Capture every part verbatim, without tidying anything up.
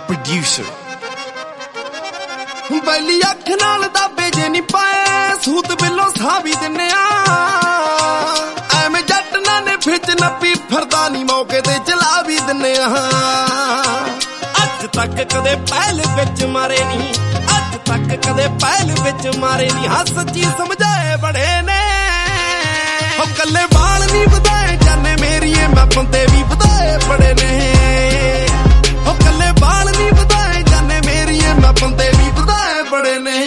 producer। बैली अख नाल दाबे जे नी पाए सूत बिलो साह भी दिन्ने एवें जट ना ने फिच नप्पी फिरदा नी मौके ते चला भी दिन्ने अज तक कदे पहल विच मारे नी अज तक कदे पहल विच मारे नी हाँ सच्ची समझाए बड़े ने हम कल्ले बाल नी वधाए जाने मेरिए मैं बंदे भी वधाए बड़े ने हम कल्ले बाल नी वधाए जाने मेरिए मैं बंदे भी वधाए बड़े ने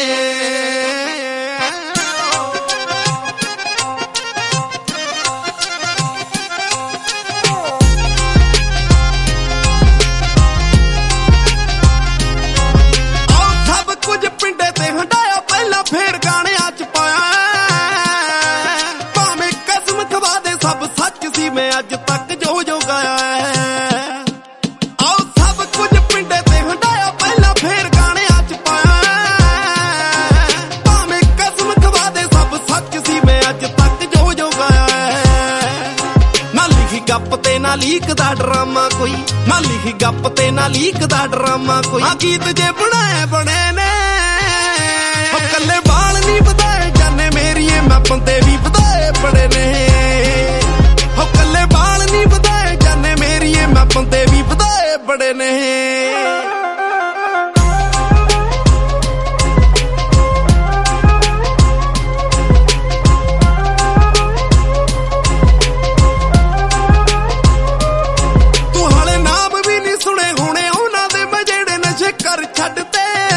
फिर गाने अच पाया भावें कसम खवा दे सब सच सी मैं अज तक जो जो गाया आओ सब कुछ पिंडे ते हंडाया पहला फिर गाने अच पाया भावें कसम खवा दे सब सच सी मैं अज तक जो जो गाया ना लिखी गप ते ना लीक दा ड्रामा कोई ना लिखी गप ते ना लीक दा ड्रामा कोई आ गीत जे बनाए बने ने कल्ले बाल नी वधाए जाने मेरिए मैं बंदे भी वधाए बड़े ने हो कल्ले बाल नी वधाए जाने मेरिए मैं बंदे भी वधाए बड़े ने तू हाले नाम भी नहीं सुने होने उन्हां दे मैं जेड़े नशे कर छड्डते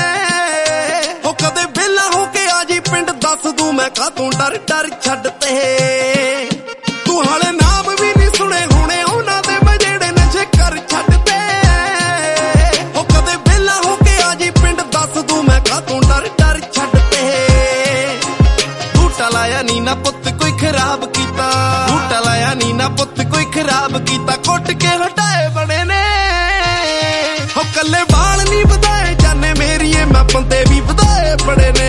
दस तू मैं का तू डर डर छड्डते तू हाले नाम भी नहीं सुने होने उन्हां दे मैं जेड़े नशे कर छड्डते हो कदे वेला हो के आ जी पिंड दस तू मैं का तू डर डर छड्डते बूटा लाया नी ना पुत्त कोई खराब कीता बूटा लाया नी ना पुत्त कोई खराब कीता कुट के हटाए बड़े ने हो कल्ले बाल नी वधाए जाने मेरिए मैं बंदे भी वधाए बड़े ने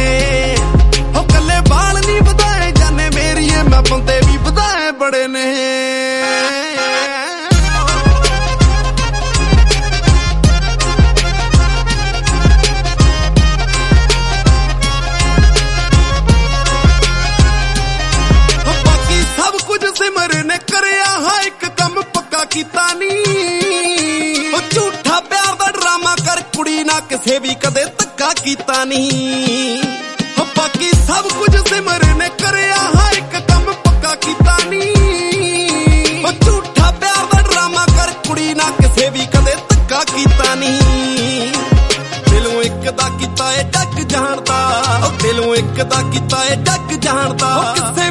बाल नी वधाए जाने मेरिए मैं बंदे भी वधाए बड़े ने बाकी सब कुछ सिमर ने करया हा एक कम पक्का कीता नी झूठा प्यार दा ड्रामा कर कुड़ी ना किसे भी कदे धक्का कीता नी बाकी सब कुछ सिमर ने करया हा एक कम पक्का कीता नी झूठा प्यार दा ड्रामा कर कुड़ी ना किसे भी कदे धक्का कीता नी दिलों एक दा कीता है जग जानदा दिलों एक दा कीता है जग जानदा